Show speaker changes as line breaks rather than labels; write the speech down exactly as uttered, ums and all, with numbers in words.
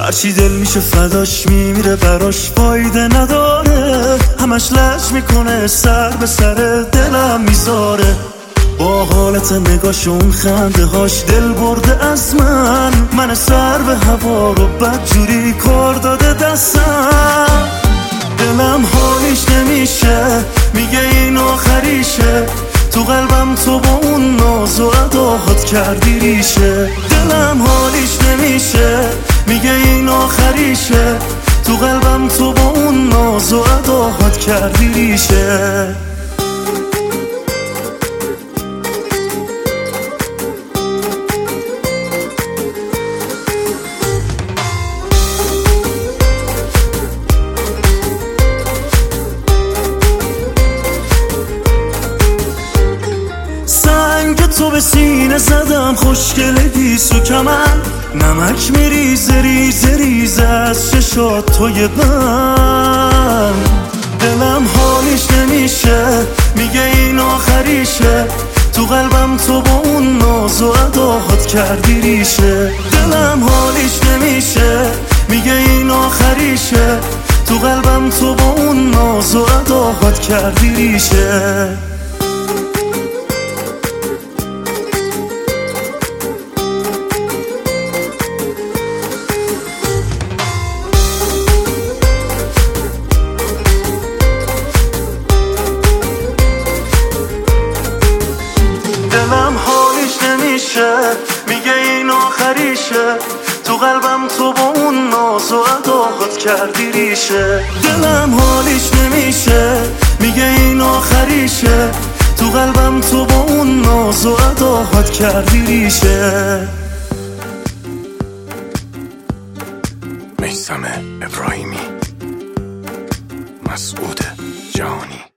هرچی دل میشه فداش میمیره براش فایده نداره، همش لج میکنه سر به سر دلم میذاره. با حالت نگاش اون خنده هاش دل برده از من، من سر به هوا رو بدجوری کار داده دستم. دلم حالیش نمیشه میگه این آخریشه، تو قلبم تو با اون ناز و اداهات کردی ریشه. دلم حالیش نمیشه میگه این آخریشه، تو قلبم تو با اون ناز و اداهات کردی ریشه. تو به سینه زدم خوشگله گیسو کمن، نمک میریزه ریزه ریزه از چشات توی من. دلم حالیش نمیشه میگه این آخریشه، تو قلبم تو با اون ناز و اداهات کردی ریشه. دلم حالیش نمیشه میگه این آخریشه، تو قلبم تو با اون ناز و اداهات کردی ریشه. دلم حالیش نمیشه میگه این آخریشه، تو قلبم تو با اون ناز و اداهات کردی ریشه. دلم حالیش نمیشه میگه این آخریشه، تو قلبم تو با اون ناز و اداهات کردی ریشه.
میثم ابراهیمی، مسعود جهانی.